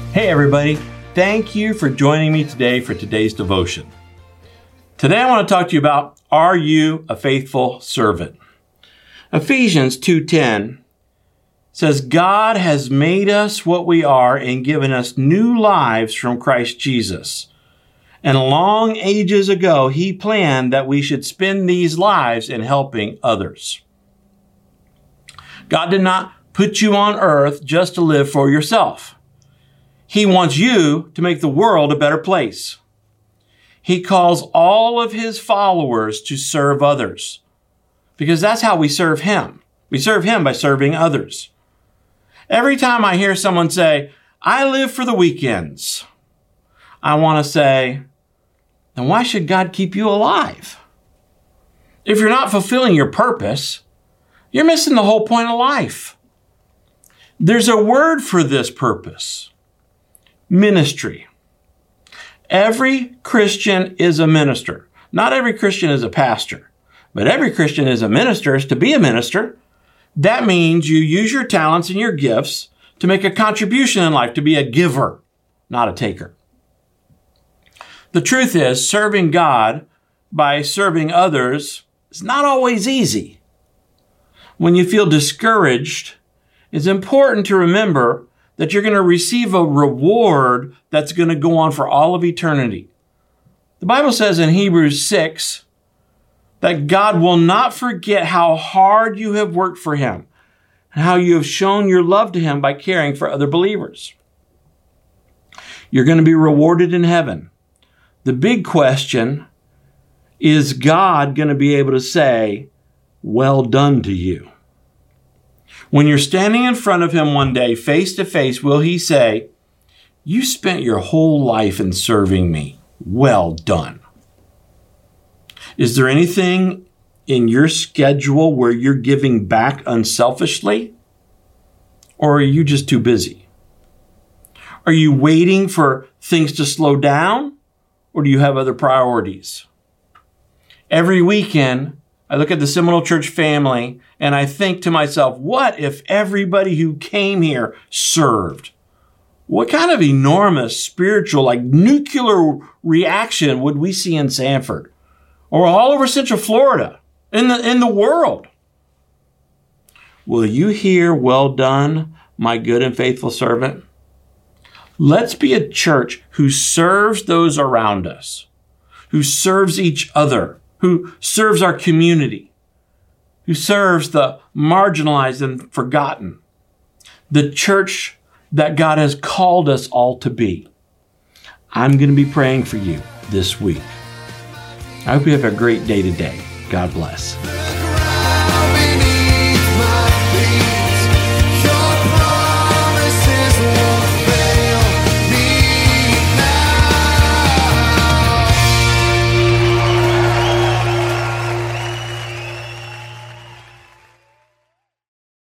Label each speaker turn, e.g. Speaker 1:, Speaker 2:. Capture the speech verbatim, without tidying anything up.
Speaker 1: Hey everybody, thank you for joining me today for today's devotion. Today I want to talk to you about, are you a faithful servant? Ephesians two ten says, God has made us what we are and given us new lives from Christ Jesus. And long ages ago, he planned that we should spend these lives in helping others. God did not put you on earth just to live for yourself. He wants you to make the world a better place. He calls all of his followers to serve others, because that's how we serve him. We serve him by serving others. Every time I hear someone say, I live for the weekends, I want to say, then why should God keep you alive? If you're not fulfilling your purpose, you're missing the whole point of life. There's a word for this purpose: ministry. Every Christian is a minister. Not every Christian is a pastor, but every Christian is a minister. Is to be a minister. That means you use your talents and your gifts to make a contribution in life, to be a giver, not a taker. The truth is, serving God by serving others is not always easy. When you feel discouraged, it's important to remember that you're going to receive a reward that's going to go on for all of eternity. The Bible says in Hebrews six that God will not forget how hard you have worked for him and how you have shown your love to him by caring for other believers. You're going to be rewarded in heaven. The big question is, God going to be able to say, well done to you? When you're standing in front of him one day, face to face, will he say, you spent your whole life in serving me. Well done. Is there anything in your schedule where you're giving back unselfishly? Or are you just too busy? Are you waiting for things to slow down? Or do you have other priorities? Every weekend, I look at the Seminole Church family and I think to myself, what if everybody who came here served? What kind of enormous spiritual, like nuclear reaction would we see in Sanford or all over Central Florida, in the, in the world? Will you hear, well done, my good and faithful servant? Let's be a church who serves those around us, who serves each other, who serves our community, who serves the marginalized and forgotten. The church that God has called us all to be. I'm going to be praying for you this week. I hope you have a great day today. God bless.